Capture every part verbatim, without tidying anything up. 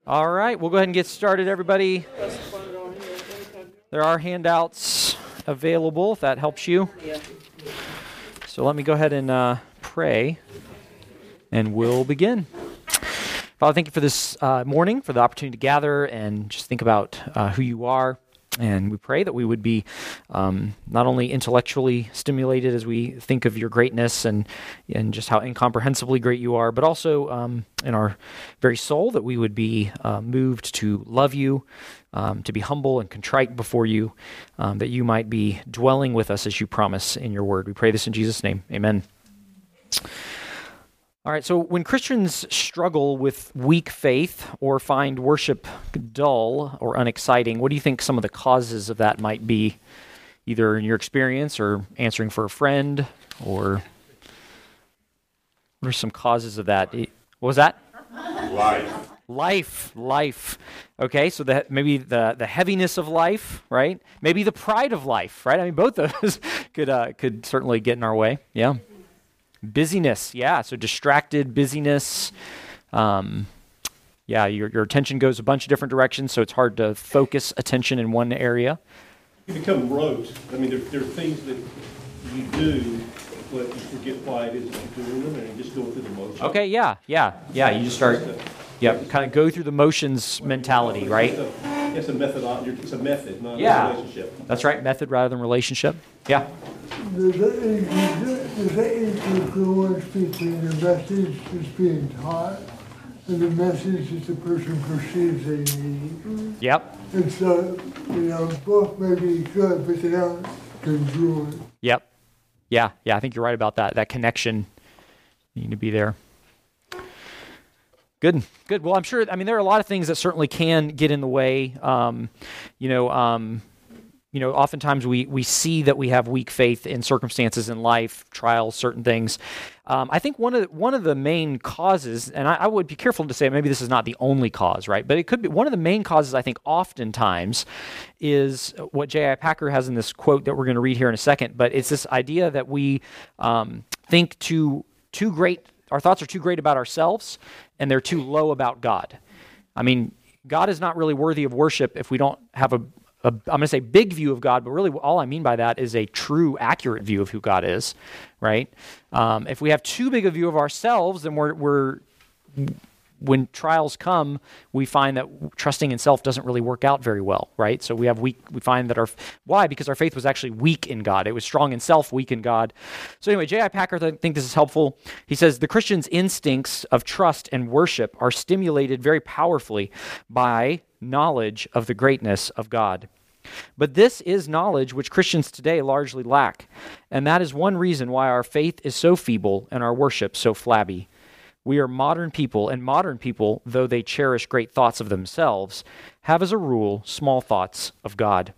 All right, we'll go ahead and get started, everybody. There are handouts available if that helps you. So let me go ahead and uh, pray, and we'll begin. Father, thank you for this uh, morning, for the opportunity to gather and just think about uh, who you are. And we pray that we would be um, not only intellectually stimulated as we think of your greatness and and just how incomprehensibly great you are, but also um, in our very soul that we would be uh, moved to love you, um, to be humble and contrite before you, um, that you might be dwelling with us as you promise in your word. We pray this in Jesus' name. Amen. All right, so when Christians struggle with weak faith or find worship dull or unexciting, what do you think some of the causes of that might be, either in your experience or answering for a friend, or what are some causes of that? What was that? Life. Life, life. Okay, so that maybe the, the heaviness of life, right? Maybe the pride of life, right? I mean, both of those could uh, could certainly get in our way, yeah. Busyness, yeah, so distracted busyness. Um, yeah, your your attention goes a bunch of different directions, so it's hard to focus attention in one area. You become rote. I mean, there, there are things that you do, but you forget why it is that you're doing them, and you just go through the motions. Okay, yeah, yeah, yeah, you just start, yeah, kind of go through the motions mentality, right? It's a, it's a method, it's a method, not Yeah. a relationship. That's right, method rather than relationship. Yeah. Does that does that influence between the message that's being taught and the message that the person perceives they need? Yep. And so, you know, both may be good, but they aren't congruent. Yep. Yeah, yeah, I think you're right about that. That connection need to be there. Good, good. Well, I'm sure, I mean, there are a lot of things that certainly can get in the way. Um, you know, um, you know, oftentimes we we see that we have weak faith in circumstances in life, trials, certain things. Um, I think one of the, one of the main causes, and I, I would be careful to say maybe this is not the only cause, right? But it could be one of the main causes. I think oftentimes is what J I Packer has in this quote that we're going to read here in a second. But it's this idea that we um, think too too great. Our thoughts are too great about ourselves, and they're too low about God. I mean, God is not really worthy of worship if we don't have a A, I'm going to say big view of God, but really all I mean by that is a true, accurate view of who God is, right? Um, if we have too big a view of ourselves, then we're, we're, when trials come, we find that trusting in self doesn't really work out very well, right? So we have weak, we find that our, why? Because our faith was actually weak in God. It was strong in self, weak in God. So anyway, J I Packer, I think this is helpful. He says, the Christian's instincts of trust and worship are stimulated very powerfully by knowledge of the greatness of God. But this is knowledge which Christians today largely lack, and that is one reason why our faith is so feeble and our worship so flabby. We are modern people, and modern people, though they cherish great thoughts of themselves, have as a rule small thoughts of God.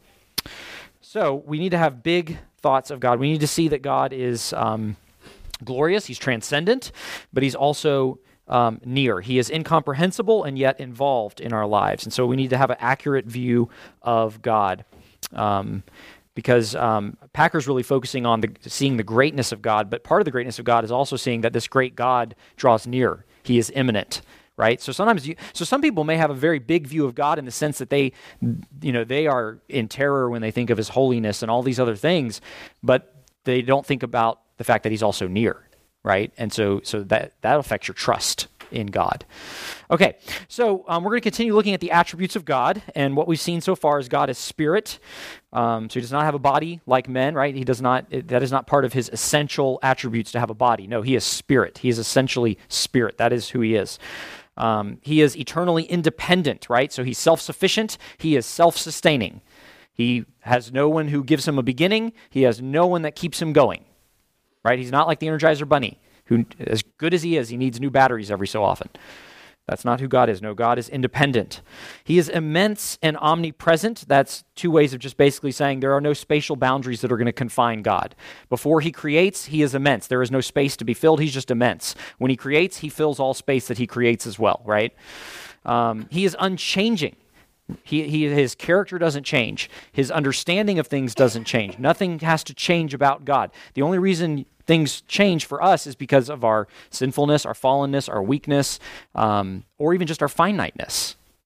So we need to have big thoughts of God. We need to see that God is um, glorious, he's transcendent, but he's also Um, near. He is incomprehensible and yet involved in our lives. And so we need to have an accurate view of God. Um, because um, Packer's really focusing on the, seeing the greatness of God, but part of the greatness of God is also seeing that this great God draws near. He is imminent, right? So sometimes, you, so some people may have a very big view of God in the sense that they, you know, they are in terror when they think of his holiness and all these other things, but they don't think about the fact that he's also near. Right? And so so that, that affects your trust in God. Okay, so um, we're going to continue looking at the attributes of God, and what we've seen so far is God is spirit. Um, so he does not have a body like men, right? He does not, that is not part of his essential attributes to have a body. No, he is spirit. He is essentially spirit. That is who he is. Um, he is eternally independent, right? So he's self-sufficient. He is self-sustaining. He has no one who gives him a beginning. He has no one that keeps him going. Right? He's not like the Energizer Bunny, who, as good as he is, he needs new batteries every so often. That's not who God is. No, God is independent. He is immense and omnipresent. That's two ways of just basically saying there are no spatial boundaries that are going to confine God. Before he creates, he is immense. There is no space to be filled. He's just immense. When he creates, he fills all space that he creates as well, right? Um, he is unchanging. He, he, his character doesn't change. His understanding of things doesn't change. Nothing has to change about God. The only reason things change for us is because of our sinfulness, our fallenness, our weakness, um, or even just our finiteness.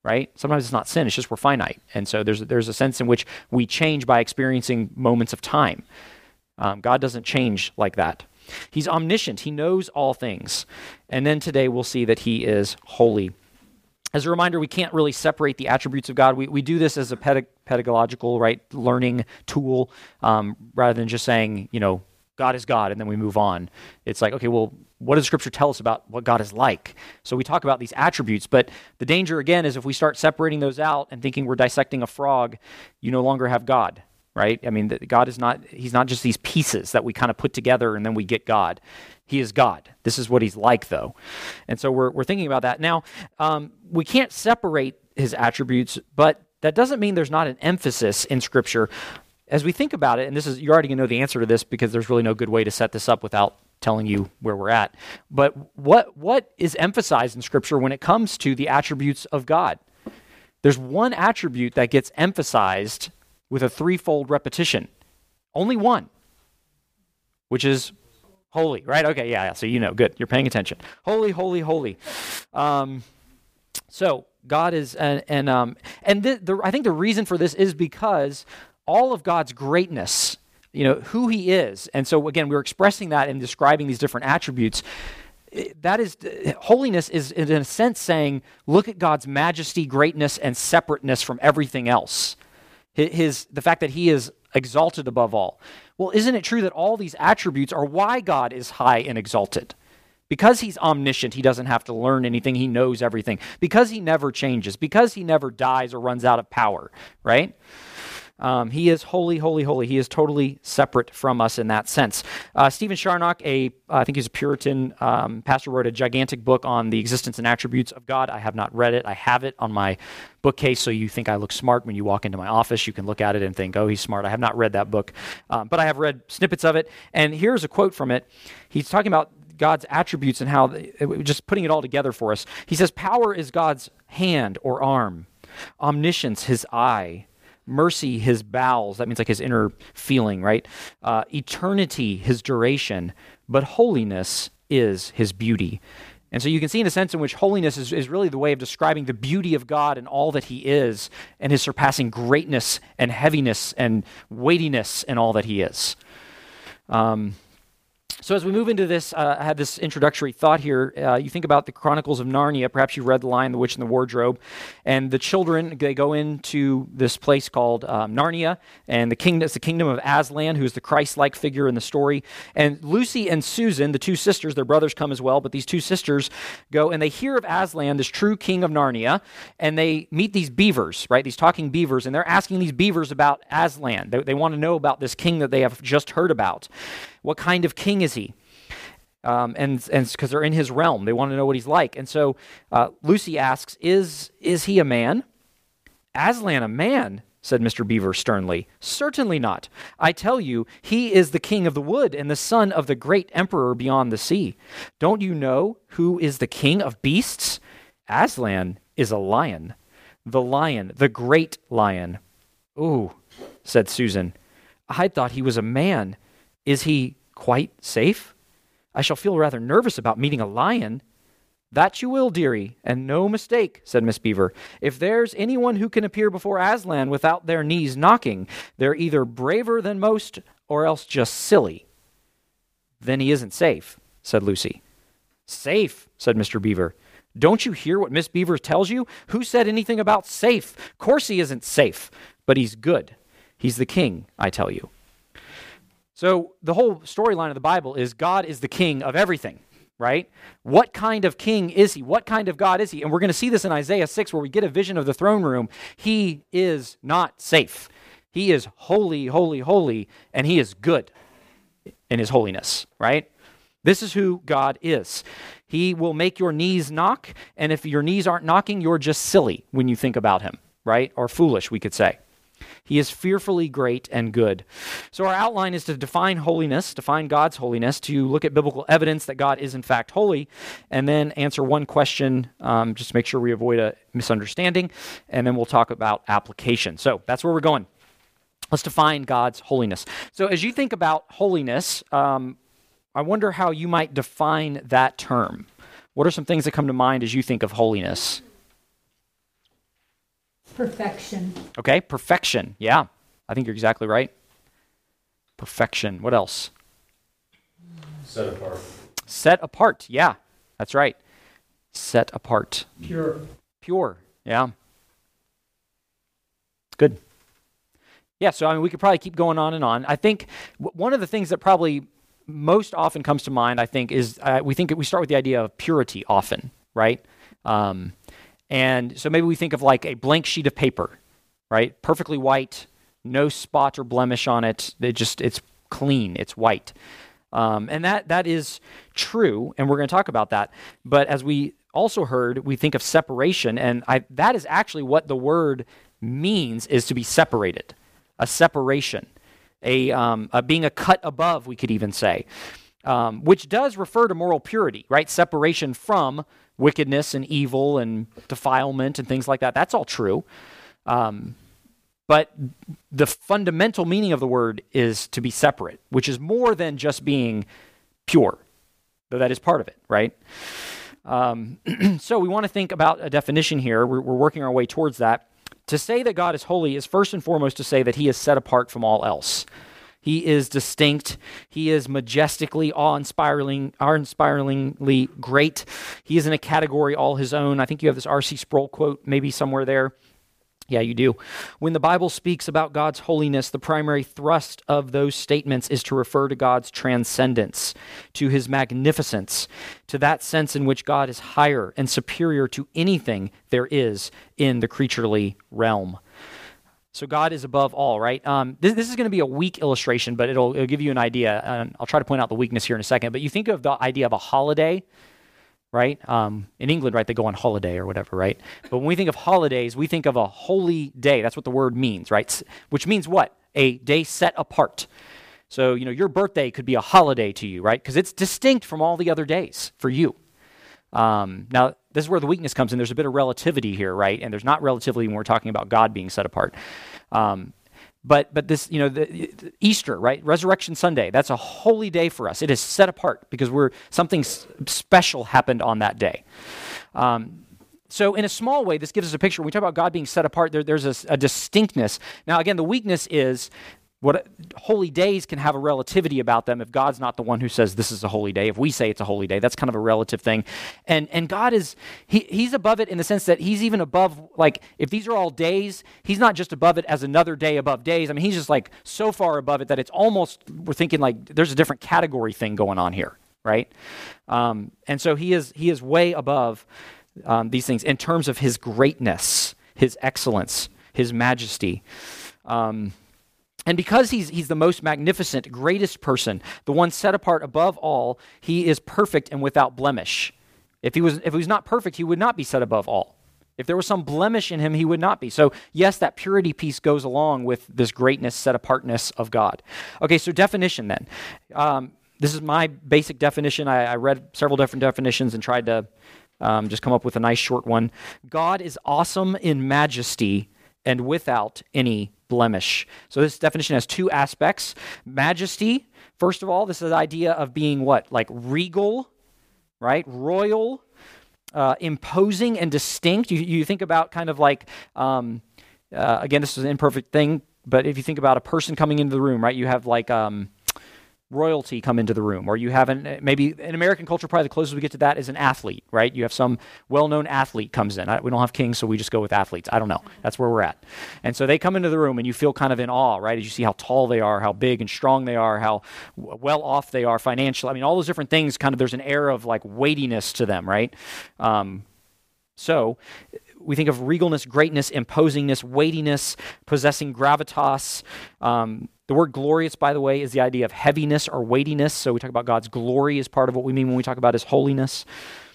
right? Sometimes it's not sin, it's just we're finite. And so there's, there's a sense in which we change by experiencing moments of time. Um, God doesn't change like that. He's omniscient. He knows all things. And then today we'll see that he is holy. As a reminder, we can't really separate the attributes of God. We we do this as a pedag- pedagogical, right, learning tool, um, rather than just saying, you know, God is God, and then we move on. It's like, okay, well, what does Scripture tell us about what God is like? So we talk about these attributes, but the danger, again, is if we start separating those out and thinking we're dissecting a frog, you no longer have God, right? I mean, God is not, he's not just these pieces that we kind of put together and then we get God. He is God. This is what he's like, though. And so we're we're thinking about that. Now, um, we can't separate his attributes, but that doesn't mean there's not an emphasis in Scripture. As we think about it, and this is, you're already going to know the answer to this because there's really no good way to set this up without telling you where we're at. But what what is emphasized in Scripture when it comes to the attributes of God? There's one attribute that gets emphasized with a threefold repetition. Only one, which is holy, right? Okay, yeah, yeah, so you know, good. You're paying attention. Holy, holy, holy. Um, so God is, and and, um, and the, the, I think the reason for this is because all of God's greatness, you know, who he is, and so again, we're expressing that and describing these different attributes. That is, holiness is in a sense saying, look at God's majesty, greatness, and separateness from everything else. His, the fact that he is exalted above all. Well, isn't it true that all these attributes are why God is high and exalted? Because he's omniscient, he doesn't have to learn anything, he knows everything. Because he never changes, because he never dies or runs out of power, right? Um, he is holy, holy, holy. He is totally separate from us in that sense. Uh, Stephen Charnock, a, uh, I think he's a Puritan um, pastor, wrote a gigantic book on the existence and attributes of God. I have not read it. I have it on my bookcase, so you think I look smart when you walk into my office. You can look at it and think, oh, he's smart. I have not read that book, um, but I have read snippets of it. And here's a quote from it. He's talking about God's attributes and how, they, just putting it all together for us. He says, power is God's hand or arm. Omniscience, his eye. Mercy, his bowels. That means like his inner feeling, right? Uh, eternity, his duration. But holiness is his beauty. And so you can see in a sense in which holiness is, is really the way of describing the beauty of God and all that he is, and his surpassing greatness and heaviness and weightiness and all that he is. Um, So as we move into this, uh, I had this introductory thought here. Uh, you think about the Chronicles of Narnia. Perhaps you read The Lion, the Witch, and the Wardrobe. And the children, they go into this place called um, Narnia, and the kingdom, it's the kingdom of Aslan, who is the Christ-like figure in the story. And Lucy and Susan, the two sisters, their brothers come as well, but these two sisters go, and they hear of Aslan, this true king of Narnia, and they meet these beavers, right, these talking beavers, and they're asking these beavers about Aslan. They, they want to know about this king that they have just heard about. What kind of king is he? Um, and and because they're in his realm, they want to know what he's like. And so uh, Lucy asks, "Is is he a man?" "Aslan a man?" said Mister Beaver sternly. "Certainly not. I tell you, he is the king of the wood and the son of the great emperor beyond the sea. Don't you know who is the king of beasts? Aslan is a lion. The lion, the great lion." "Ooh," said Susan. "I thought he was a man. Is he quite safe? I shall feel rather nervous about meeting a lion." "That you will, dearie, and no mistake," said Miss Beaver. "If there's anyone who can appear before Aslan without their knees knocking, they're either braver than most or else just silly." "Then he isn't safe," said Lucy. "Safe," said Mister Beaver. "Don't you hear what Miss Beaver tells you? Who said anything about safe? Course he isn't safe, but he's good. He's the king, I tell you." So the whole storyline of the Bible is God is the king of everything, right? What kind of king is he? What kind of God is he? And we're going to see this in Isaiah six where we get a vision of the throne room. He is not safe. He is holy, holy, holy, and he is good in his holiness, right? This is who God is. He will make your knees knock, and if your knees aren't knocking, you're just silly when you think about him, right? Or foolish, we could say. He is fearfully great and good. So our outline is to define holiness, define God's holiness, to look at biblical evidence that God is in fact holy, and then answer one question, um, just to make sure we avoid a misunderstanding, and then we'll talk about application. So that's where we're going. Let's define God's holiness. So as you think about holiness, um, I wonder how you might define that term. What are some things that come to mind as you think of holiness? Perfection. Okay, perfection. Yeah, I think you're exactly right. Perfection. What else? Set apart. Set apart. Yeah, that's right. Set apart. Pure. Pure. Yeah. Good. Yeah, so I mean, we could probably keep going on and on. I think w- one of the things that probably most often comes to mind, I think, is uh, we think we start with the idea of purity often, right? Um, and so maybe we think of like a blank sheet of paper, right? Perfectly white, no spot or blemish on it. It just it's clean, it's white, um, and that that is true, and we're going to talk about that. But as we also heard, we think of separation, and I, that is actually what the word means, is to be separated, a separation, a, um, a being a cut above, we could even say, um, which does refer to moral purity, right? Separation from wickedness and evil and defilement and things like that. That's all true. Um, but the fundamental meaning of the word is to be separate, which is more than just being pure, though that is part of it, right? Um, so we want to think about a definition here. We're, we're working our way towards that. To say that God is holy is first and foremost to say that he is set apart from all else. He is distinct. He is majestically awe-inspiring, awe-inspiringly great. He is in a category all his own. I think you have this R C Sproul quote maybe somewhere there. Yeah, you do. When the Bible speaks about God's holiness, the primary thrust of those statements is to refer to God's transcendence, to his magnificence, to that sense in which God is higher and superior to anything there is in the creaturely realm. So God is above all, right? Um, this, this is going to be a weak illustration, but it'll, it'll give you an idea. And I'll try to point out the weakness here in a second. But you think of the idea of a holiday, right? Um, in England, right, they go on holiday or whatever, right? But when we think of holidays, we think of a holy day. That's what the word means, right? S- which means what? A day set apart. So, you know, your birthday could be a holiday to you, right? Because it's distinct from all the other days for you. Um, now, this is where the weakness comes in. There's a bit of relativity here, right? And there's not relativity when we're talking about God being set apart. Um, But but this, you know, the, the Easter, right? Resurrection Sunday, that's a holy day for us. It is set apart because we're something s- special happened on that day. Um, so in a small way, this gives us a picture. When we talk about God being set apart, there, there's a, a distinctness. Now, again, the weakness is what holy days can have a relativity about them if God's not the one who says this is a holy day. If we say it's a holy day, that's kind of a relative thing. And and God is, he he's above it in the sense that he's even above, like, if these are all days, he's not just above it as another day above days. I mean, he's just like so far above it that it's almost, we're thinking like there's a different category thing going on here, right? Um, and so he is he is way above um, these things in terms of his greatness, his excellence, his majesty. Um And because he's he's the most magnificent, greatest person, the one set apart above all, he is perfect and without blemish. If he was if he was not perfect, he would not be set above all. If there was some blemish in him, he would not be. So yes, that purity piece goes along with this greatness, set apartness of God. Okay, so definition then. Um, this is my basic definition. I, I read several different definitions and tried to um, just come up with a nice short one. God is awesome in majesty and without any blemish. So this definition has two aspects. Majesty, first of all, this is the idea of being what? Like regal, right? Royal, uh, imposing and distinct. You, you think about kind of like, um, uh, again, this is an imperfect thing, but if you think about a person coming into the room, right? You have like um, royalty come into the room, or you have an, maybe in American culture, probably the closest we get to that is an athlete, right? You have some well-known athlete comes in. I, we don't have kings, so we just go with athletes. I don't know. That's where we're at. And so they come into the room and you feel kind of in awe, right? As you see how tall they are, how big and strong they are, how w- well off they are financially. I mean, all those different things, kind of there's an air of like weightiness to them, right? Um, so we think of regalness, greatness, imposingness, weightiness, possessing gravitas. Um, the word glorious, by the way, is the idea of heaviness or weightiness. So we talk about God's glory as part of what we mean when we talk about his holiness.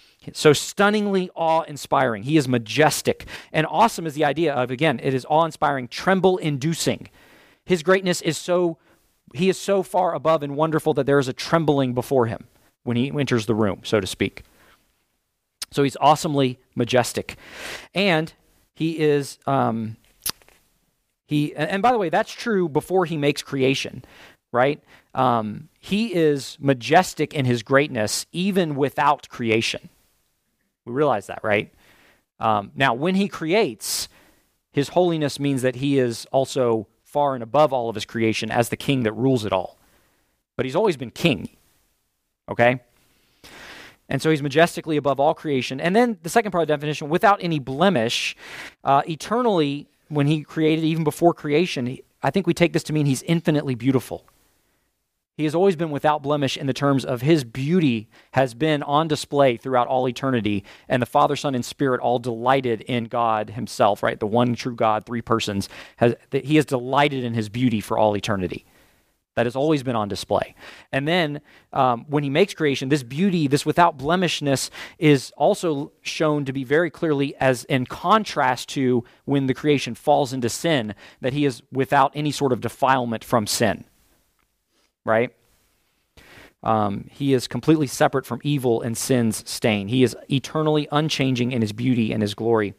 So stunningly awe-inspiring. He is majestic. And awesome is the idea of, again, it is awe-inspiring, tremble-inducing. His greatness is so, he is so far above and wonderful that there is a trembling before him when he enters the room, so to speak. So he's awesomely majestic. And he is, um, he, and by the way, that's true before he makes creation, right? Um, he is majestic in his greatness even without creation. We realize that, right? Um, now, when he creates, his holiness means that he is also far and above all of his creation as the king that rules it all. But he's always been king, okay? And so he's majestically above all creation. And then the second part of the definition, without any blemish, uh, eternally, when he created, even before creation, he, I think we take this to mean he's infinitely beautiful. He has always been without blemish in the terms of his beauty has been on display throughout all eternity, and the Father, Son, and Spirit all delighted in God himself, right? The one true God, three persons. Has, he has delighted in his beauty for all eternity. That has always been on display. And then um, when he makes creation, this beauty, this without blemishness is also shown to be very clearly as in contrast to when the creation falls into sin, that he is without any sort of defilement from sin, right? Um, he is completely separate from evil and sin's stain. He is eternally unchanging in his beauty and his glory.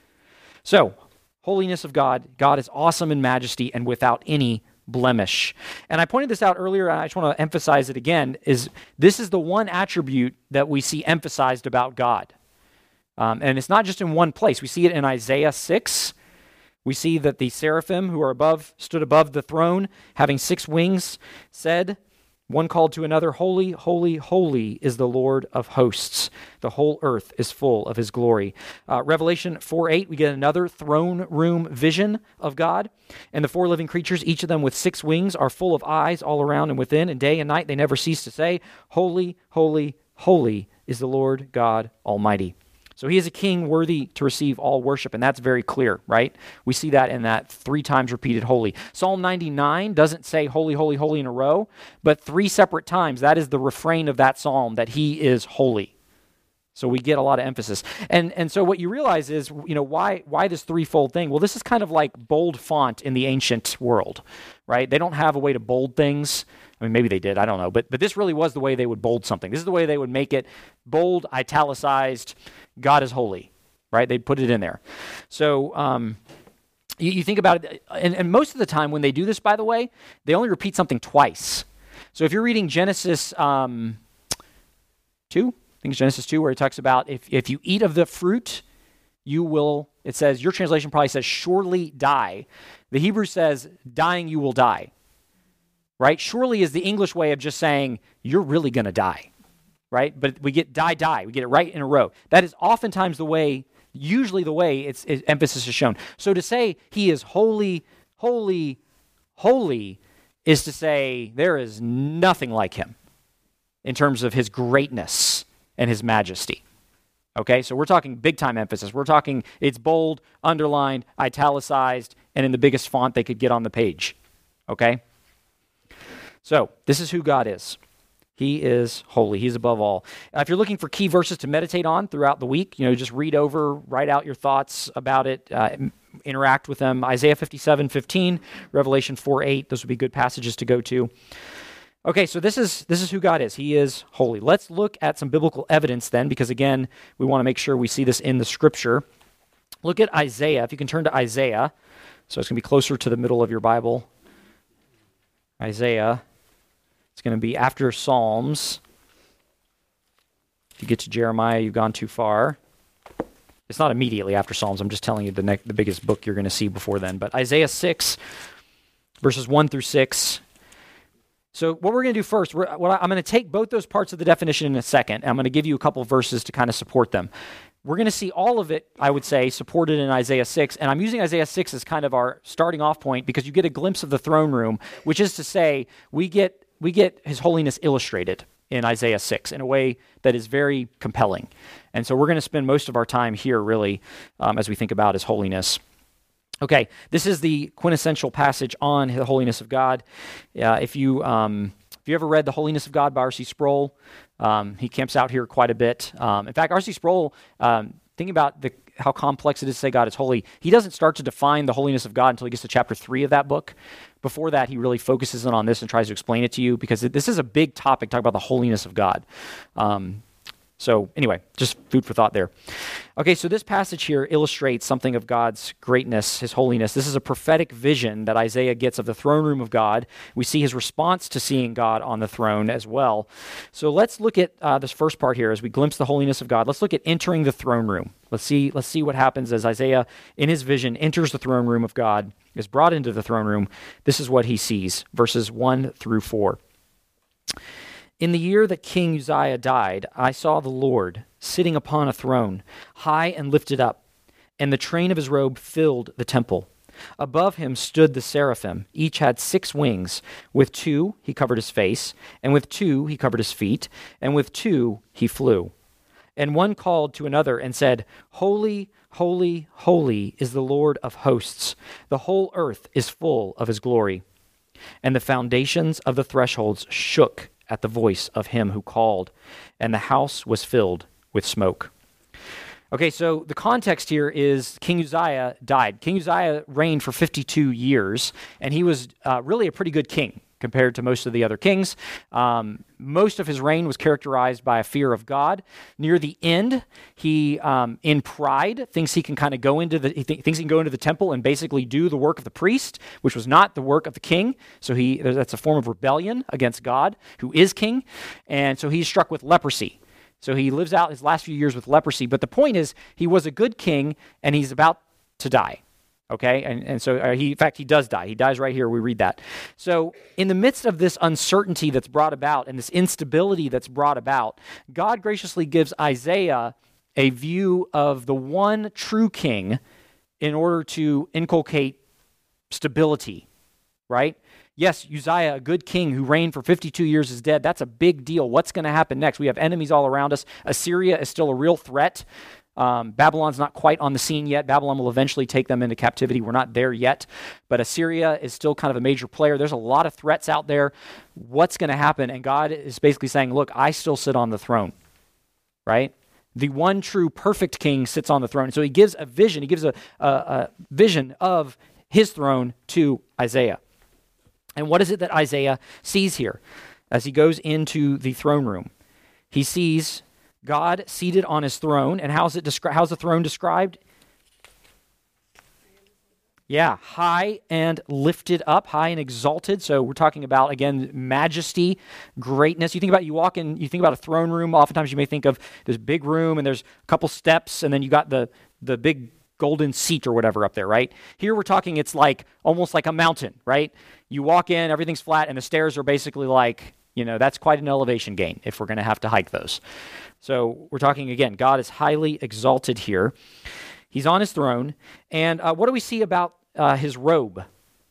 So, holiness of God, God is awesome in majesty and without any blemish. And I pointed this out earlier, and I just want to emphasize it again, is this is the one attribute that we see emphasized about God. Um, and it's not just in one place. We see it in Isaiah six. We see that the seraphim who are above, stood above the throne, having six wings, said, one called to another, "Holy, holy, holy is the Lord of hosts. The whole earth is full of his glory." Uh, Revelation four eight, we get another throne room vision of God. And the four living creatures, each of them with six wings, are full of eyes all around and within, and day and night they never cease to say, "Holy, holy, holy is the Lord God Almighty." So he is a king worthy to receive all worship, and that's very clear, right? We see that in that three times repeated holy. Psalm ninety-nine doesn't say holy, holy, holy in a row, but three separate times, that is the refrain of that psalm, that he is holy. So we get a lot of emphasis. And and so what you realize is, you know, why why this threefold thing? Well, this is kind of like bold font in the ancient world, right? They don't have a way to bold things. I mean, maybe they did, I don't know. But but this really was the way they would bold something. This is the way they would make it bold, italicized, God is holy, right? They'd put it in there. So um, you, you think about it, and, and most of the time when they do this, by the way, they only repeat something twice. So if you're reading Genesis um, two, I think it's Genesis two, where it talks about if, if you eat of the fruit, you will, it says, your translation probably says, surely die. The Hebrew says, dying you will die, right? Surely is the English way of just saying, you're really going to die. Right? But we get die, die. We get it right in a row. That is oftentimes the way, usually the way it's, it, emphasis is shown. So to say he is holy, holy, holy is to say there is nothing like him in terms of his greatness and his majesty. Okay? So we're talking big time emphasis. We're talking it's bold, underlined, italicized, and in the biggest font they could get on the page. Okay? So this is who God is. He is holy. He's above all. Uh, if you're looking for key verses to meditate on throughout the week, you know, just read over, write out your thoughts about it, uh, interact with them. Isaiah fifty-seven fifteen, Revelation four eight, those would be good passages to go to. Okay, so this is this is who God is. He is holy. Let's look at some biblical evidence then, because again, we want to make sure we see this in the scripture. Look at Isaiah. If you can turn to Isaiah. So it's going to be closer to the middle of your Bible. Isaiah. It's going to be after Psalms. If you get to Jeremiah, you've gone too far. It's not immediately after Psalms. I'm just telling you the, ne- the biggest book you're going to see before then. But Isaiah six, verses one through six. So what we're going to do first, we're, what I, I'm going to take both those parts of the definition in a second, and I'm going to give you a couple of verses to kind of support them. We're going to see all of it, I would say, supported in Isaiah six, and I'm using Isaiah six as kind of our starting off point because you get a glimpse of the throne room, which is to say we get we get his holiness illustrated in Isaiah six in a way that is very compelling. And so we're going to spend most of our time here, really, um, as we think about his holiness. Okay, this is the quintessential passage on the holiness of God. Uh, if you um, if you ever read The Holiness of God by R C Sproul, um, he camps out here quite a bit. Um, in fact, R C Sproul, um, thinking about the, how complex it is to say God is holy, he doesn't start to define the holiness of God until he gets to chapter three of that book. Before that, he really focuses in on this and tries to explain it to you because this is a big topic, talk about the holiness of God. Um, So anyway, just food for thought there. Okay, so this passage here illustrates something of God's greatness, his holiness. This is a prophetic vision that Isaiah gets of the throne room of God. We see his response to seeing God on the throne as well. So let's look at uh, this first part here as we glimpse the holiness of God. Let's look at entering the throne room. Let's see, let's see what happens as Isaiah, in his vision, enters the throne room of God, is brought into the throne room. This is what he sees, verses one through four. In the year that King Uzziah died, I saw the Lord sitting upon a throne, high and lifted up, and the train of his robe filled the temple. Above him stood the seraphim. Each had six wings. With two he covered his face, and with two he covered his feet, and with two he flew. And one called to another and said, Holy, holy, holy is the Lord of hosts. The whole earth is full of his glory. And the foundations of the thresholds shook at the voice of him who called, and the house was filled with smoke. Okay, so the context here is King Uzziah died. King Uzziah reigned for fifty-two years, and he was uh, really a pretty good king compared to most of the other kings. Um, most of his reign was characterized by a fear of God. Near the end, he, um, in pride, thinks he can kind of go into the he th- thinks he can go into the temple and basically do the work of the priest, which was not the work of the king. So he that's a form of rebellion against God, who is king, and so he's struck with leprosy. So he lives out his last few years with leprosy. But the point is, he was a good king, and he's about to die. Okay, and, and so uh, he, in fact, he does die. He dies right here. We read that. So in the midst of this uncertainty that's brought about and this instability that's brought about, God graciously gives Isaiah a view of the one true king in order to inculcate stability, right? Yes, Uzziah, a good king who reigned for fifty-two years, is dead. That's a big deal. What's going to happen next? We have enemies all around us. Assyria is still a real threat. Um, Babylon's not quite on the scene yet. Babylon will eventually take them into captivity. We're not there yet, but Assyria is still kind of a major player. There's a lot of threats out there. What's going to happen? And God is basically saying, look, I still sit on the throne, right? The one true perfect king sits on the throne. So he gives a vision. He gives a, a, a vision of his throne to Isaiah. And what is it that Isaiah sees here as he goes into the throne room? He sees God seated on his throne. And how's it descri- how's the throne described? Yeah, high and lifted up, high and exalted. So we're talking about, again, majesty, greatness. You think about, you walk in, you think about a throne room, oftentimes you may think of this big room and there's a couple steps and then you got the, the big golden seat or whatever up there, right? Here we're talking, it's like almost like a mountain, right? You walk in, everything's flat, and the stairs are basically like, you know, that's quite an elevation gain if we're going to have to hike those. So we're talking, again, God is highly exalted here. He's on his throne. And uh, what do we see about uh, his robe?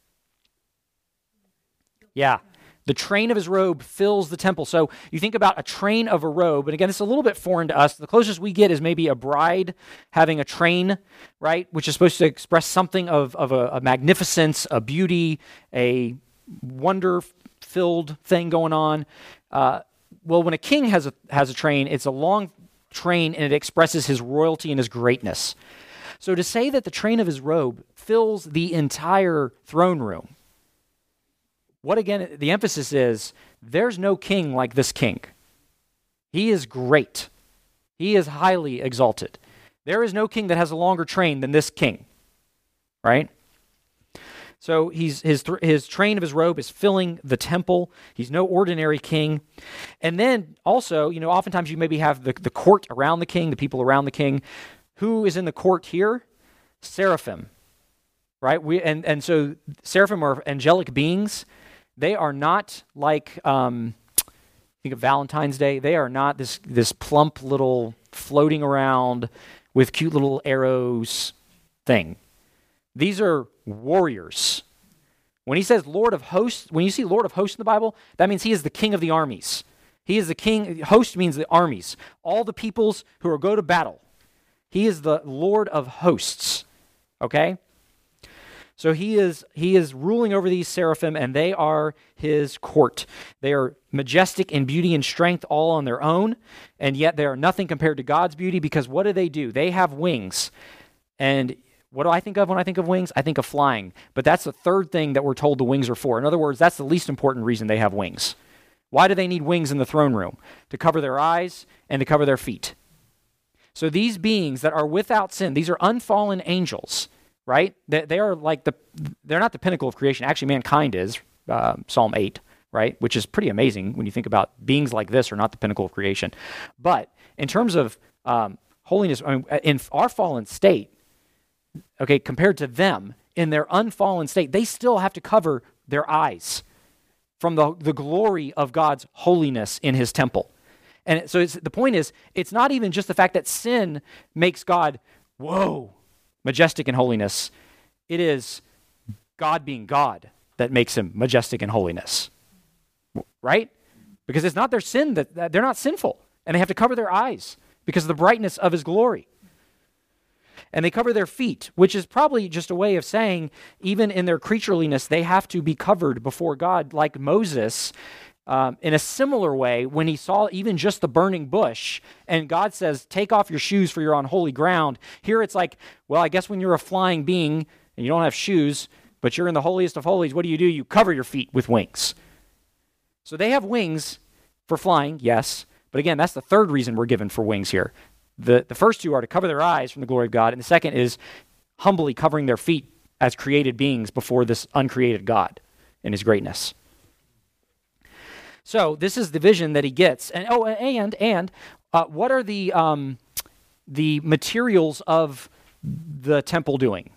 Yeah. The train of his robe fills the temple. So you think about a train of a robe, and again, it's a little bit foreign to us. The closest we get is maybe a bride having a train, right, which is supposed to express something of, of a, a magnificence, a beauty, a wonder-filled thing going on. Uh, well, when a king has a, has a train, it's a long train, and it expresses his royalty and his greatness. So to say that the train of his robe fills the entire throne room, what again, the emphasis is, there's no king like this king. He is great. He is highly exalted. There is no king that has a longer train than this king, right? So he's his th- his train of his robe is filling the temple. He's no ordinary king. And then also, you know, oftentimes you maybe have the, the court around the king, the people around the king. Who is in the court here? Seraphim, right? We and, and so seraphim are angelic beings. They are not like, um, think of Valentine's Day. They are not this this plump little floating around with cute little arrows thing. These are warriors. When he says Lord of hosts, when you see Lord of hosts in the Bible, that means he is the king of the armies. He is the king. Host means the armies. All the peoples who are go to battle. He is the Lord of hosts. Okay? So he is he is ruling over these seraphim, and they are his court. They are majestic in beauty and strength all on their own, and yet they are nothing compared to God's beauty, because what do they do? They have wings. And what do I think of when I think of wings? I think of flying. But that's the third thing that we're told the wings are for. In other words, that's the least important reason they have wings. Why do they need wings in the throne room? To cover their eyes and to cover their feet. So these beings that are without sin, these are unfallen angels, right? They, they are like the, they're not the pinnacle of creation. Actually, mankind is, uh, Psalm eight, right? Which is pretty amazing when you think about beings like this are not the pinnacle of creation. But in terms of um, holiness, I mean, in our fallen state, okay, compared to them, in their unfallen state, they still have to cover their eyes from the, the glory of God's holiness in his temple. And so it's, the point is, it's not even just the fact that sin makes God, whoa, majestic in holiness. It is God being God that makes him majestic in holiness, right? Because it's not their sin, that, that they're not sinful, and they have to cover their eyes because of the brightness of his glory. And they cover their feet, which is probably just a way of saying, even in their creatureliness, they have to be covered before God, like Moses, um, in a similar way, when he saw even just the burning bush, and God says, take off your shoes for you're on holy ground. Here it's like, well, I guess when you're a flying being, and you don't have shoes, but you're in the holiest of holies, what do you do? You cover your feet with wings. So they have wings for flying, yes, but again, that's the third reason we're given for wings here. The, the first two are to cover their eyes from the glory of God, and the second is humbly covering their feet as created beings before this uncreated God in his greatness. So this is the vision that he gets. And oh, and and uh, what are the um, the materials of the temple doing?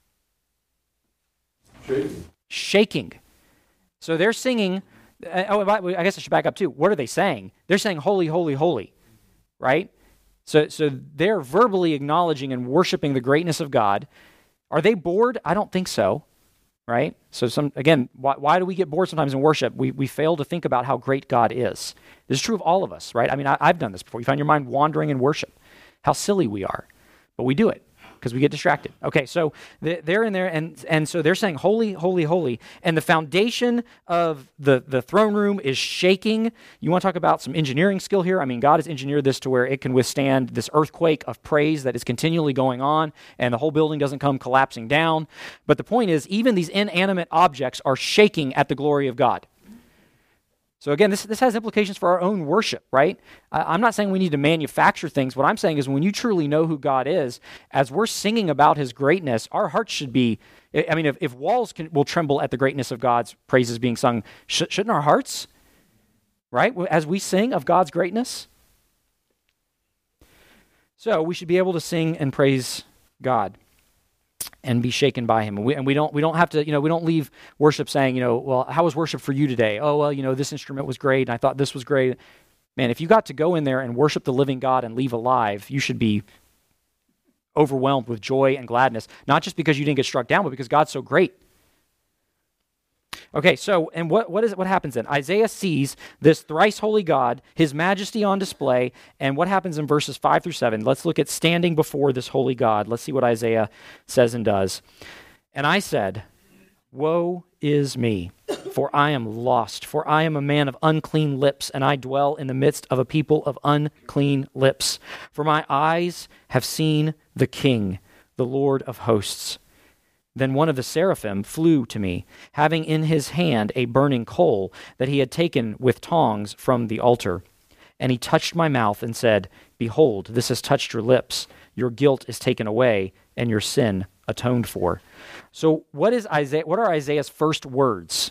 Shaking. Shaking. So they're singing. Uh, oh, I guess I should back up too. What are they saying? They're saying, "Holy, holy, holy," right? So, so they're verbally acknowledging and worshiping the greatness of God. Are they bored? I don't think so, right? So, some again, why, why do we get bored sometimes in worship? We we fail to think about how great God is. This is true of all of us, right? I mean, I, I've done this before. You find your mind wandering in worship. How silly we are, but we do it because we get distracted. Okay, so they're in there, and and so they're saying, "Holy, holy, holy," and the foundation of the, the throne room is shaking. You want to talk about some engineering skill here? I mean, God has engineered this to where it can withstand this earthquake of praise that is continually going on, and the whole building doesn't come collapsing down. But the point is, even these inanimate objects are shaking at the glory of God. So again, this this has implications for our own worship, right? Uh, I'm not saying we need to manufacture things. What I'm saying is when you truly know who God is, as we're singing about his greatness, our hearts should be, I mean, if, if walls can, will tremble at the greatness of God's praises being sung, sh- shouldn't our hearts, right, as we sing of God's greatness? So we should be able to sing and praise God and be shaken by him. And we, and we don't we don't have to, you know, we don't leave worship saying, you know, well, how was worship for you today? Oh, well, you know, this instrument was great, and I thought this was great. Man, if you got to go in there and worship the living God and leave alive, you should be overwhelmed with joy and gladness, not just because you didn't get struck down, but because God's so great. Okay, so, and what what is what happens then? Isaiah sees this thrice holy God, his majesty on display, and what happens in verses five through seven? Let's look at standing before this holy God. Let's see what Isaiah says and does. And I said, woe is me, for I am lost, for I am a man of unclean lips, and I dwell in the midst of a people of unclean lips. For my eyes have seen the King, the Lord of hosts. Then one of the seraphim flew to me, having in his hand a burning coal that he had taken with tongs from the altar. And he touched my mouth and said, behold, this has touched your lips. Your guilt is taken away, and your sin atoned for. So what is Isaiah? What are Isaiah's first words?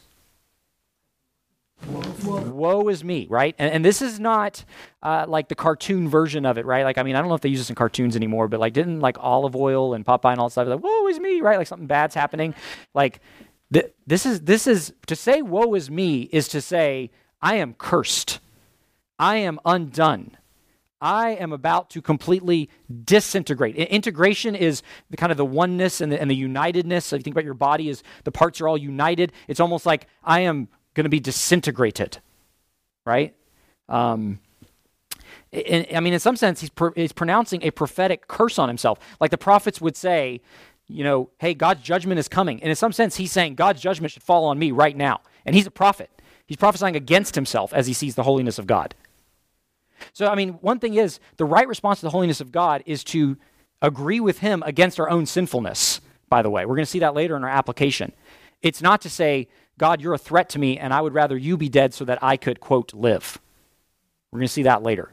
Woe, Woe is me, right? And, and this is not uh, like the cartoon version of it, right? Like, I mean, I don't know if they use this in cartoons anymore, but like, didn't like Olive Oil and Popeye and all that stuff, like, woe is me, right? Like something bad's happening. Like, th- this is, this is, to say woe is me is to say, I am cursed. I am undone. I am about to completely disintegrate. I- integration is the kind of the oneness and the, and the unitedness. So if you think about your body as the parts are all united, it's almost like I am going to be disintegrated, right? Um, in, I mean, in some sense, he's, pr- he's pronouncing a prophetic curse on himself. Like the prophets would say, you know, hey, God's judgment is coming. And in some sense, he's saying God's judgment should fall on me right now. And he's a prophet. He's prophesying against himself as he sees the holiness of God. So, I mean, one thing is, the right response to the holiness of God is to agree with him against our own sinfulness, by the way. We're going to see that later in our application. It's not to say, God, you're a threat to me, and I would rather you be dead so that I could, quote, live. We're going to see that later.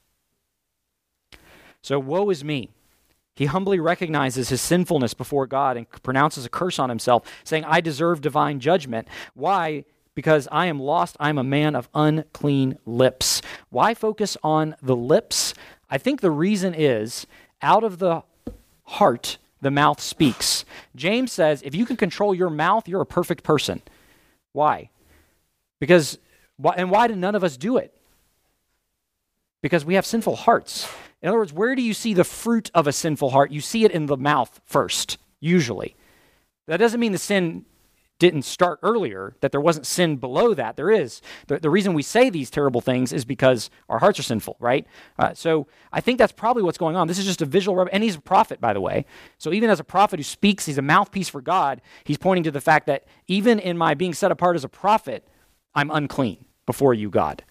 So woe is me. He humbly recognizes his sinfulness before God and pronounces a curse on himself, saying, I deserve divine judgment. Why? Because I am lost. I am a man of unclean lips. Why focus on the lips? I think the reason is, out of the heart, the mouth speaks. James says, if you can control your mouth, you're a perfect person. Why? Because, and why do none of us do it? Because we have sinful hearts. In other words, where do you see the fruit of a sinful heart? You see it in the mouth first, usually. That doesn't mean the sin didn't start earlier, that there wasn't sin below that. There is. The, the reason we say these terrible things is because our hearts are sinful, right? Uh, so I think that's probably what's going on. This is just a visual, rep- and he's a prophet, by the way. So even as a prophet who speaks, he's a mouthpiece for God. He's pointing to the fact that even in my being set apart as a prophet, I'm unclean before you, God.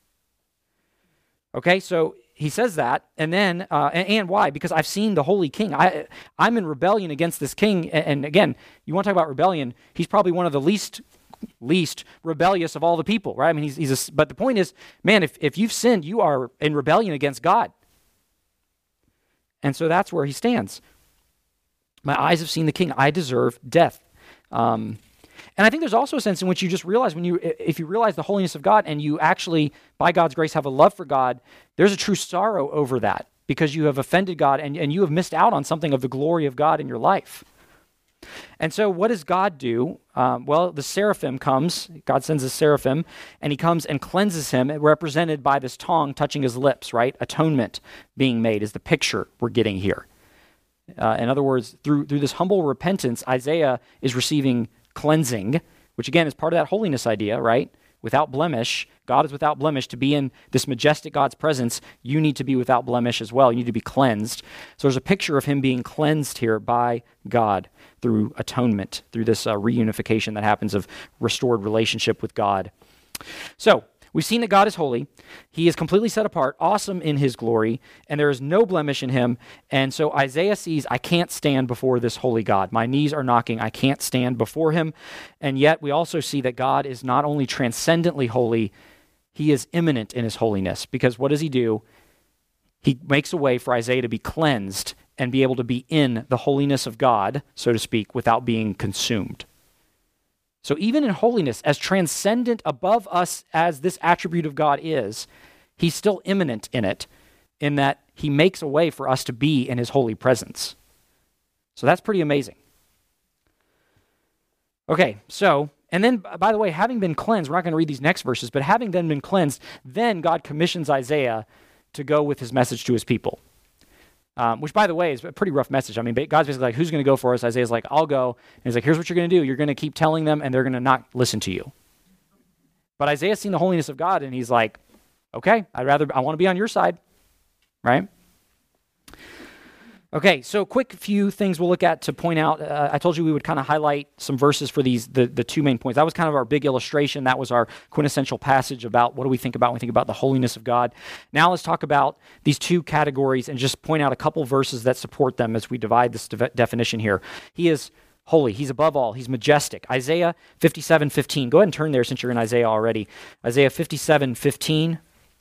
Okay, so he says that, and then, uh, and, and why? Because I've seen the Holy King. I, I'm in rebellion against this king, and, and again, you want to talk about rebellion, he's probably one of the least least rebellious of all the people, right? I mean, he's, he's a, but the point is, man, if, if you've sinned, you are in rebellion against God. And so that's where he stands. My eyes have seen the king. I deserve death. Um, And I think there's also a sense in which you just realize when you, if you realize the holiness of God and you actually, by God's grace, have a love for God, there's a true sorrow over that because you have offended God and, and you have missed out on something of the glory of God in your life. And so what does God do? Um, well, the seraphim comes, God sends a seraphim, and he comes and cleanses him, represented by this tongue touching his lips, right? Atonement being made is the picture we're getting here. Uh, in other words, through through this humble repentance, Isaiah is receiving cleansing, which again is part of that holiness idea, right? Without blemish. God is without blemish. To be in this majestic God's presence, you need to be without blemish as well. You need to be cleansed. So there's a picture of him being cleansed here by God through atonement, through this uh, reunification that happens of restored relationship with God. So we've seen that God is holy. He is completely set apart, awesome in his glory, and there is no blemish in him. And so Isaiah sees, I can't stand before this holy God. My knees are knocking. I can't stand before him. And yet we also see that God is not only transcendently holy, he is immanent in his holiness. Because what does he do? He makes a way for Isaiah to be cleansed and be able to be in the holiness of God, so to speak, without being consumed. So even in holiness, as transcendent above us as this attribute of God is, he's still immanent in it, in that he makes a way for us to be in his holy presence. So that's pretty amazing. Okay, so, and then, by the way, having been cleansed, we're not going to read these next verses, but having then been cleansed, then God commissions Isaiah to go with his message to his people. Um, which, by the way, is a pretty rough message. I mean, God's basically like, who's going to go for us? Isaiah's like, I'll go. And he's like, here's what you're going to do. You're going to keep telling them, and they're going to not listen to you. But Isaiah's seen the holiness of God, and he's like, okay, I'd rather, I want to be on your side, right? Okay, so quick few things we'll look at to point out. Uh, I told you we would kind of highlight some verses for these, the, the two main points. That was kind of our big illustration. That was our quintessential passage about what do we think about when we think about the holiness of God. Now let's talk about these two categories and just point out a couple verses that support them as we divide this de- definition here. He is holy. He's above all. He's majestic. Isaiah fifty-seven fifteen. Go ahead and turn there since you're in Isaiah already. Isaiah fifty-seven fifteen.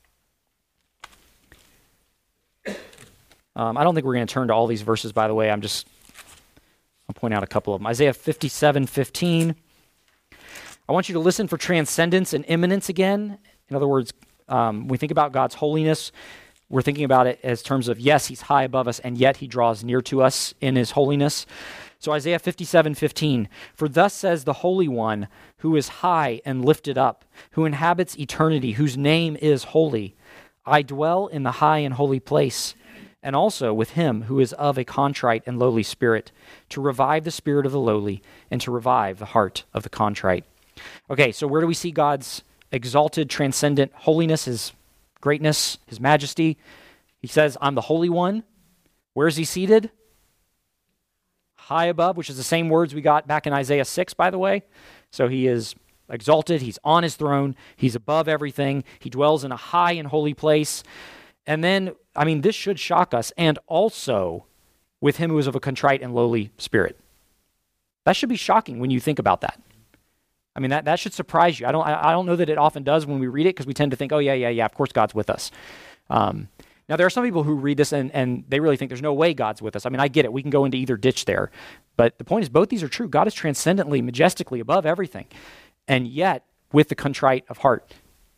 Um, I don't think we're going to turn to all these verses, by the way. I'm just, I'll point out a couple of them. Isaiah fifty-seven fifteen. I want you to listen for transcendence and immanence again. In other words, um, when we think about God's holiness, we're thinking about it as terms of, yes, he's high above us, and yet he draws near to us in his holiness. So Isaiah fifty-seven fifteen, for thus says the Holy One, who is high and lifted up, who inhabits eternity, whose name is holy. I dwell in the high and holy place, and also with him who is of a contrite and lowly spirit, to revive the spirit of the lowly and to revive the heart of the contrite. Okay, so where do we see God's exalted, transcendent holiness, his greatness, his majesty? He says, I'm the Holy One. Where is he seated? High above, which is the same words we got back in Isaiah six, by the way. So he is exalted, he's on his throne, he's above everything, he dwells in a high and holy place. And then, I mean, this should shock us, and also with him who is of a contrite and lowly spirit. That should be shocking when you think about that. I mean, that, that should surprise you. I don't I, I don't know that it often does when we read it, because we tend to think, oh, yeah, yeah, yeah, of course God's with us. Um, now, there are some people who read this and, and they really think there's no way God's with us. I mean, I get it. We can go into either ditch there. But the point is, both these are true. God is transcendently, majestically above everything. And yet, with the contrite of heart,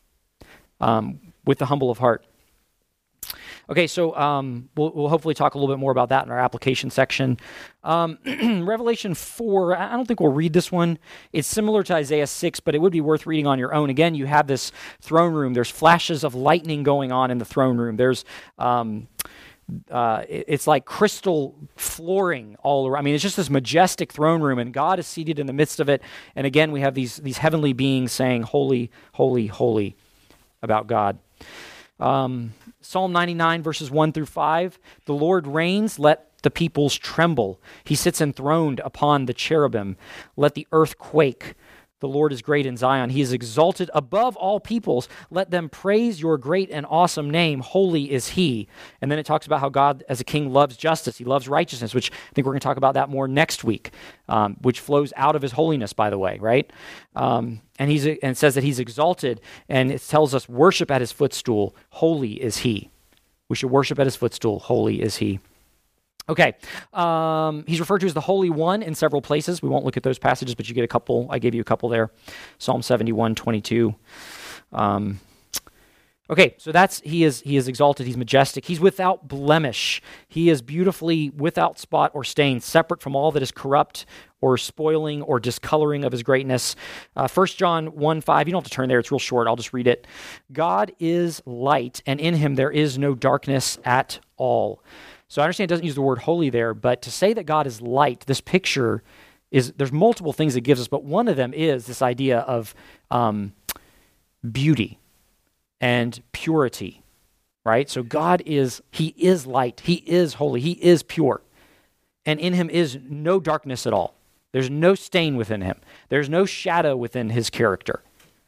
um, with the humble of heart. Okay, so um, we'll, we'll hopefully talk a little bit more about that in our application section. Um, Revelation four, I don't think we'll read this one. It's similar to Isaiah six, but it would be worth reading on your own. Again, you have this throne room. There's flashes of lightning going on in the throne room. There's, um, uh, it, it's like crystal flooring all around. I mean, it's just this majestic throne room, and God is seated in the midst of it. And again, we have these, these heavenly beings saying, holy, holy, holy about God. Um, Psalm ninety-nine, verses one through five, the Lord reigns, let the peoples tremble. He sits enthroned upon the cherubim. Let the earth quake. The Lord is great in Zion. He is exalted above all peoples. Let them praise your great and awesome name. Holy is he. And then it talks about how God, as a king, loves justice. He loves righteousness, which I think we're going to talk about that more next week, um, which flows out of his holiness, by the way, right? Um, and he's and it says that he's exalted, and it tells us worship at his footstool. Holy is he. We should worship at his footstool. Holy is he. Okay, um, he's referred to as the Holy One in several places. We won't look at those passages, but you get a couple. I gave you a couple there. Psalm seventy-one, twenty-two. Um, okay, so that's, he is he is exalted, he's majestic, he's without blemish. He is beautifully without spot or stain, separate from all that is corrupt or spoiling or discoloring of his greatness. Uh, First John one five, you don't have to turn there, it's real short, I'll just read it. God is light, and in him there is no darkness at all. So I understand it doesn't use the word holy there, but to say that God is light, this picture is, there's multiple things it gives us, but one of them is this idea of um, beauty and purity, right? So God is, he is light, he is holy, he is pure, and in him is no darkness at all. There's no stain within him. There's no shadow within his character.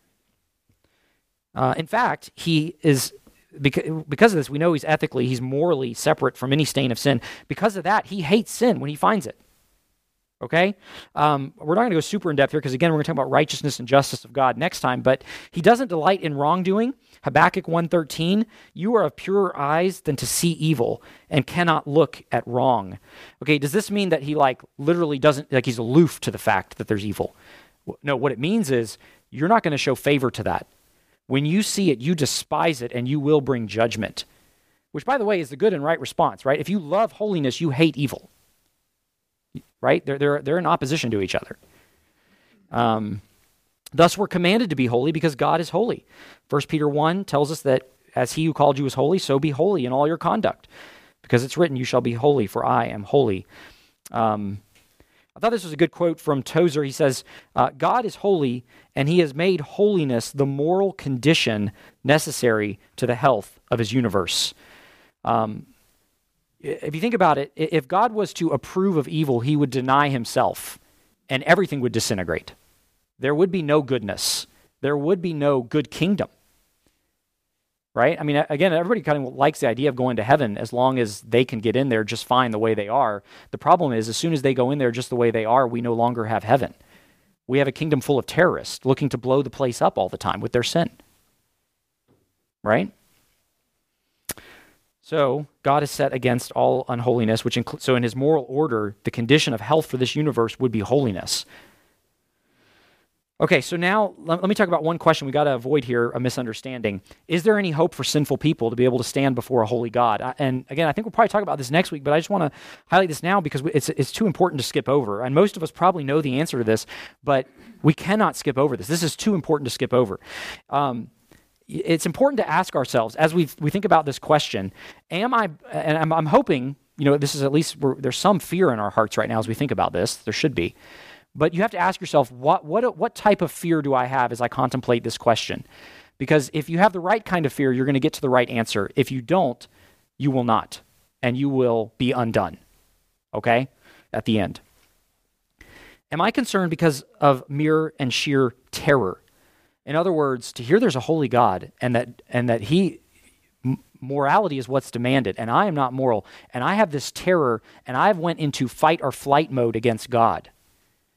Uh, in fact, he is... Because, because of this, we know he's ethically, he's morally separate from any stain of sin. Because of that, he hates sin when he finds it. Okay? Um, we're not going to go super in depth here, because again, we're going to talk about righteousness and justice of God next time, but he doesn't delight in wrongdoing. Habakkuk one thirteen, you are of purer eyes than to see evil and cannot look at wrong. Okay, does this mean that he like literally doesn't, like he's aloof to the fact that there's evil? No, what it means is you're not going to show favor to that. When you see it, you despise it, and you will bring judgment. Which, by the way, is the good and right response, right? If you love holiness, you hate evil. Right? They're, they're, they're in opposition to each other. Um, thus, we're commanded to be holy because God is holy. First Peter one tells us that as he who called you is holy, so be holy in all your conduct. Because it's written, you shall be holy, for I am holy. Um, I thought this was a good quote from Tozer. He says, uh, God is holy, and he has made holiness the moral condition necessary to the health of his universe. Um, if you think about it, if God was to approve of evil, he would deny himself, and everything would disintegrate. There would be no goodness. There would be no good kingdom. Right? I mean, again, everybody kind of likes the idea of going to heaven as long as they can get in there just fine the way they are. The problem is, as soon as they go in there just the way they are, we no longer have heaven. We have a kingdom full of terrorists looking to blow the place up all the time with their sin. Right? So, God is set against all unholiness, which includes, so in his moral order, the condition of health for this universe would be holiness. Okay, so now let, let me talk about one question we got to avoid here, a misunderstanding. Is there any hope for sinful people to be able to stand before a holy God? I, and again, I think we'll probably talk about this next week, but I just want to highlight this now because it's it's too important to skip over. And most of us probably know the answer to this, but we cannot skip over this. This is too important to skip over. Um, it's important to ask ourselves as we we think about this question, am I, and I'm, I'm hoping, you know, this is at least, we're, there's some fear in our hearts right now as we think about this. There should be. But you have to ask yourself, what what what type of fear do I have as I contemplate this question? Because if you have the right kind of fear, you're going to get to the right answer. If you don't, you will not, and you will be undone, okay, at the end. Am I concerned because of mere and sheer terror? In other words, to hear there's a holy God and that and that he, morality is what's demanded, and I am not moral, and I have this terror, and I've went into fight or flight mode against God.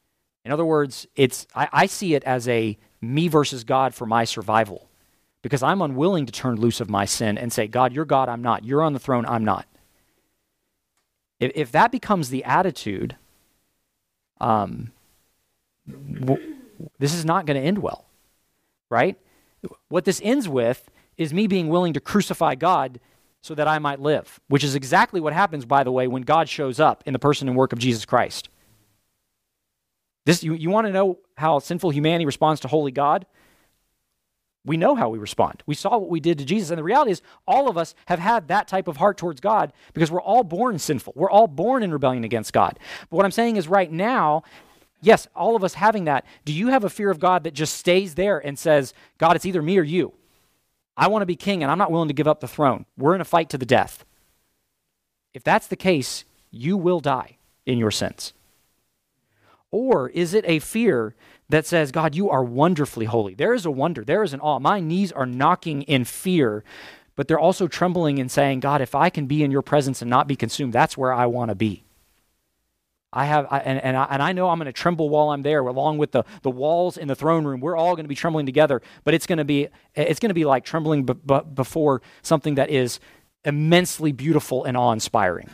In other words, it's I, I see it as a me versus God for my survival, because I'm unwilling to turn loose of my sin and say, God, you're God, I'm not. You're on the throne, I'm not. If, if that becomes the attitude, um, w- this is not going to end well, right? What this ends with is me being willing to crucify God so that I might live, which is exactly what happens, by the way, when God shows up in the person and work of Jesus Christ. This, you, you want to know how sinful humanity responds to holy God? We know how we respond. We saw what we did to Jesus. And the reality is, all of us have had that type of heart towards God because we're all born sinful. We're all born in rebellion against God. But what I'm saying is right now, yes, all of us having that, do you have a fear of God that just stays there and says, God, it's either me or you. I want to be king and I'm not willing to give up the throne. We're in a fight to the death. If that's the case, you will die in your sins. Or is it a fear that says, God, you are wonderfully holy? There is a wonder. There is an awe. My knees are knocking in fear, but they're also trembling and saying, God, if I can be in your presence and not be consumed, that's where I want to be. I have, I, and, and, I, and I know I'm going to tremble while I'm there, along with the, the walls in the throne room. We're all going to be trembling together, but it's going to be it's going to be like trembling b- b- before something that is immensely beautiful and awe-inspiring.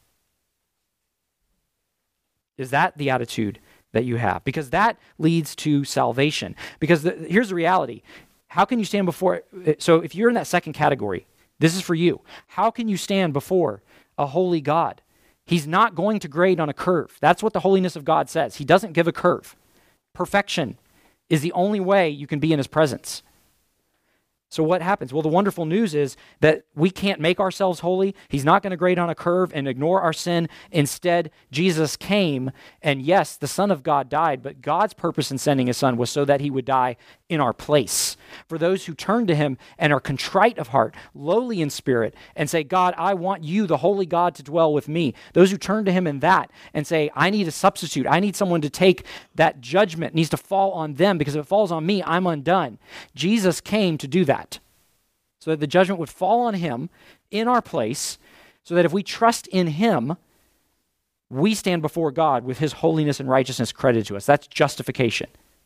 Is that the attitude that you have? Because that leads to salvation. Because the, here's the reality. How can you stand before, so if you're in that second category, this is for you. How can you stand before a holy God? He's not going to grade on a curve. That's what the holiness of God says. He doesn't give a curve. Perfection is the only way you can be in his presence. So what happens? Well, the wonderful news is that we can't make ourselves holy. He's not going to grade on a curve and ignore our sin. Instead, Jesus came, and yes, the Son of God died, but God's purpose in sending his Son was so that he would die in our place. For those who turn to him and are contrite of heart, lowly in spirit, and say, God, I want you, the holy God, to dwell with me. Those who turn to him in that and say, I need a substitute. I need someone to take that judgment. It needs to fall on them, because if it falls on me, I'm undone. Jesus came to do that, so that the judgment would fall on him in our place, so that if we trust in him, we stand before God with his holiness and righteousness credited to us. That's justification.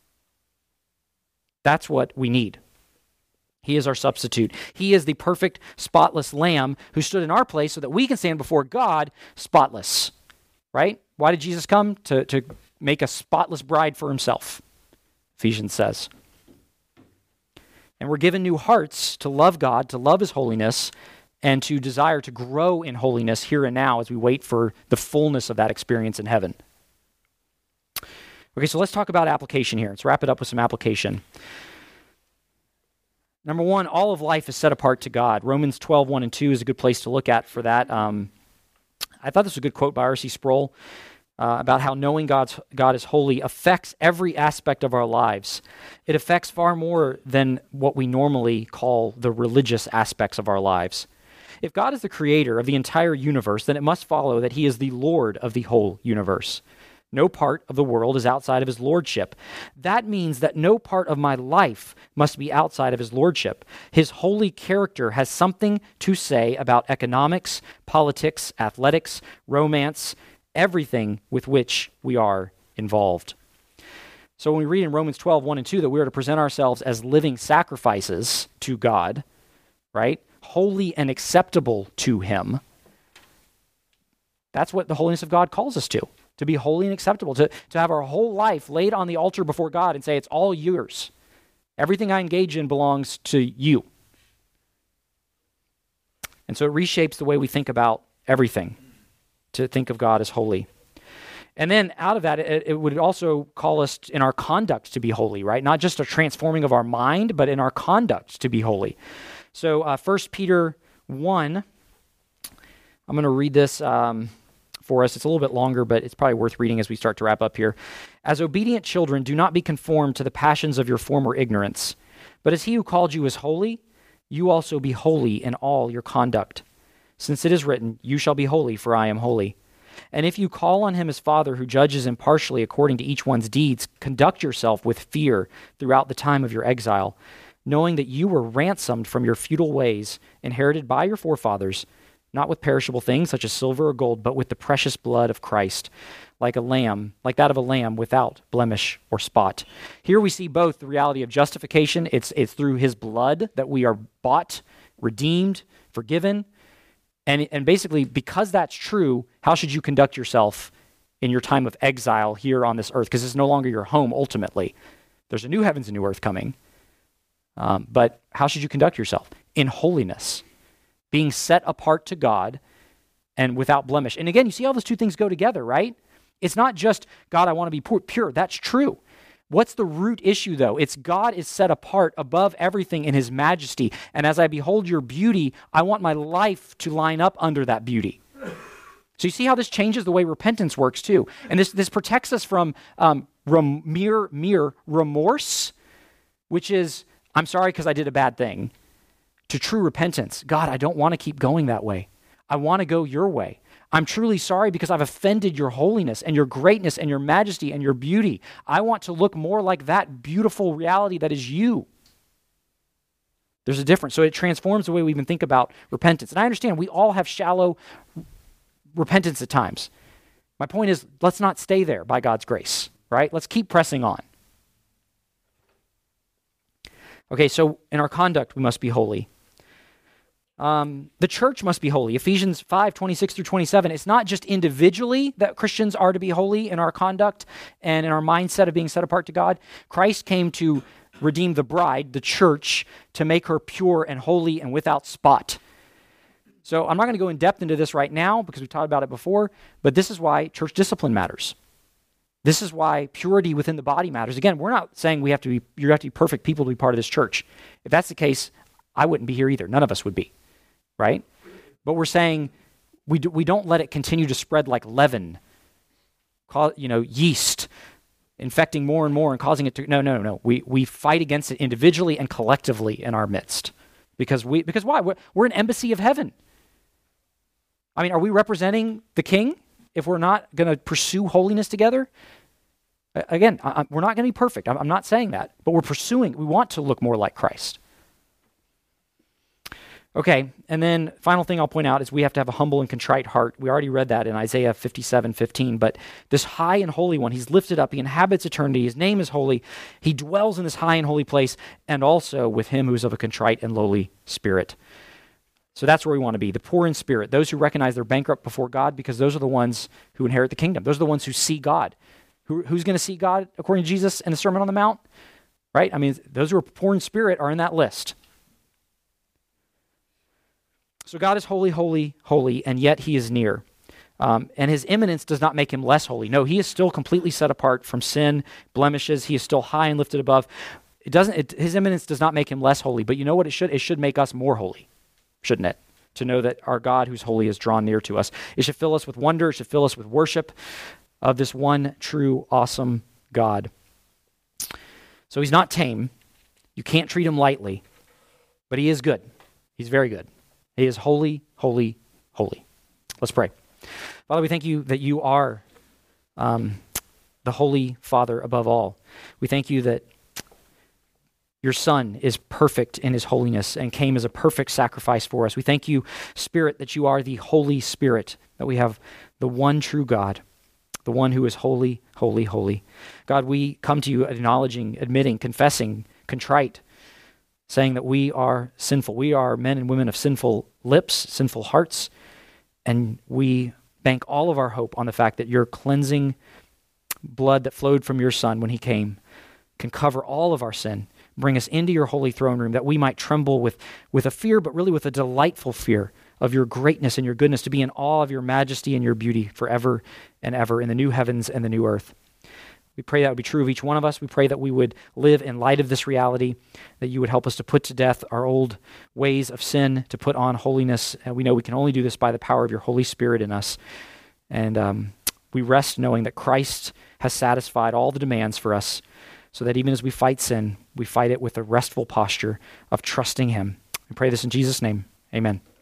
That's what we need. He is our substitute. He is the perfect, spotless lamb who stood in our place so that we can stand before God spotless. Right? Why did Jesus come? To, to make a spotless bride for himself, Ephesians says. And we're given new hearts to love God, to love his holiness, and to desire to grow in holiness here and now as we wait for the fullness of that experience in heaven. Okay, so let's talk about application here. Let's wrap it up with some application. Number one, all of life is set apart to God. Romans twelve, one and two is a good place to look at for that. Um, I thought this was a good quote by R C Sproul uh, about how knowing God's, God is holy affects every aspect of our lives. It affects far more than what we normally call the religious aspects of our lives. If God is the creator of the entire universe, then it must follow that he is the Lord of the whole universe. No part of the world is outside of his lordship. That means that no part of my life must be outside of his lordship. His holy character has something to say about economics, politics, athletics, romance, everything with which we are involved. So when we read in Romans twelve, one and two that we are to present ourselves as living sacrifices to God, right? Holy and acceptable to him. That's what the holiness of God calls us to. To be holy and acceptable, to, to have our whole life laid on the altar before God and say, it's all yours. Everything I engage in belongs to you. And so it reshapes the way we think about everything, to think of God as holy. And then out of that, it, it would also call us in our conduct to be holy, right? Not just a transforming of our mind, but in our conduct to be holy. So uh, First Peter one, I'm going to read this um, for us. It's a little bit longer, but it's probably worth reading as we start to wrap up here. As obedient children, do not be conformed to the passions of your former ignorance, but as he who called you is holy, you also be holy in all your conduct. Since it is written, you shall be holy, for I am holy. And if you call on him as Father who judges impartially according to each one's deeds, conduct yourself with fear throughout the time of your exile, knowing that you were ransomed from your futile ways, inherited by your forefathers, not with perishable things such as silver or gold, but with the precious blood of Christ, like a lamb, like that of a lamb without blemish or spot. Here we see both the reality of justification. It's, it's through his blood that we are bought, redeemed, forgiven. And, and basically, because that's true, how should you conduct yourself in your time of exile here on this earth? Because it's no longer your home, ultimately. There's a new heavens and new earth coming. Um, but how should you conduct yourself? In holiness, being set apart to God and without blemish. And again, you see how those two things go together, right? It's not just, God, I want to be pure. That's true. What's the root issue, though? It's God is set apart above everything in his majesty. And as I behold your beauty, I want my life to line up under that beauty. So you see how this changes the way repentance works, too. And this, this protects us from um, rem- mere, mere remorse, which is, I'm sorry because I did a bad thing, to true repentance. God, I don't want to keep going that way. I want to go your way. I'm truly sorry because I've offended your holiness and your greatness and your majesty and your beauty. I want to look more like that beautiful reality that is you. There's a difference. So it transforms the way we even think about repentance. And I understand we all have shallow repentance at times. My point is, let's not stay there by God's grace, right? Let's keep pressing on. Okay, so in our conduct, we must be holy. Um, the church must be holy. Ephesians five, twenty-six through twenty-seven. It's not just individually that Christians are to be holy in our conduct and in our mindset of being set apart to God. Christ came to redeem the bride, the church, to make her pure and holy and without spot. So I'm not going to go in depth into this right now because we talked about it before, but this is why church discipline matters. This is why purity within the body matters. Again, we're not saying we have to be, you have to be perfect people to be part of this church. If that's the case, I wouldn't be here either. None of us would be. Right? But we're saying we, do, we don't let it continue to spread like leaven, call, you know, yeast, infecting more and more and causing it to, no, no, no. We we fight against it individually and collectively in our midst. Because we because why? We're, we're an embassy of heaven. I mean, are we representing the king if we're not going to pursue holiness together? Again, I, we're not going to be perfect. I'm, I'm not saying that. But we're pursuing, we want to look more like Christ. Okay, and then final thing I'll point out is we have to have a humble and contrite heart. We already read that in Isaiah fifty-seven fifteen, but this high and holy one, he's lifted up, he inhabits eternity, his name is holy, he dwells in this high and holy place, and also with him who is of a contrite and lowly spirit. So that's where we want to be, the poor in spirit, those who recognize they're bankrupt before God, because those are the ones who inherit the kingdom. Those are the ones who see God. Who, who's going to see God according to Jesus in the Sermon on the Mount? Right? I mean, those who are poor in spirit are in that list. So God is holy, holy, holy, and yet he is near. Um, and his immanence does not make him less holy. No, he is still completely set apart from sin, blemishes. He is still high and lifted above. It doesn't. It, his immanence does not make him less holy. But you know what it should? It should make us more holy, shouldn't it? To know that our God who's holy is drawn near to us. It should fill us with wonder. It should fill us with worship of this one true, awesome God. So he's not tame. You can't treat him lightly. But he is good. He's very good. He is holy, holy, holy. Let's pray. Father, we thank you that you are um, the Holy Father above all. We thank you that your Son is perfect in his holiness and came as a perfect sacrifice for us. We thank you, Spirit, that you are the Holy Spirit, that we have the one true God, the one who is holy, holy, holy. God, we come to you acknowledging, admitting, confessing, contrite, saying that we are sinful. We are men and women of sinful lips, sinful hearts, and we bank all of our hope on the fact that your cleansing blood that flowed from your Son when he came can cover all of our sin, bring us into your holy throne room, that we might tremble with, with a fear, but really with a delightful fear of your greatness and your goodness, to be in awe of your majesty and your beauty forever and ever in the new heavens and the new earth. We pray that would be true of each one of us. We pray that we would live in light of this reality, that you would help us to put to death our old ways of sin, to put on holiness. And we know we can only do this by the power of your Holy Spirit in us. And um, we rest knowing that Christ has satisfied all the demands for us, so that even as we fight sin, we fight it with a restful posture of trusting him. We pray this in Jesus' name. Amen.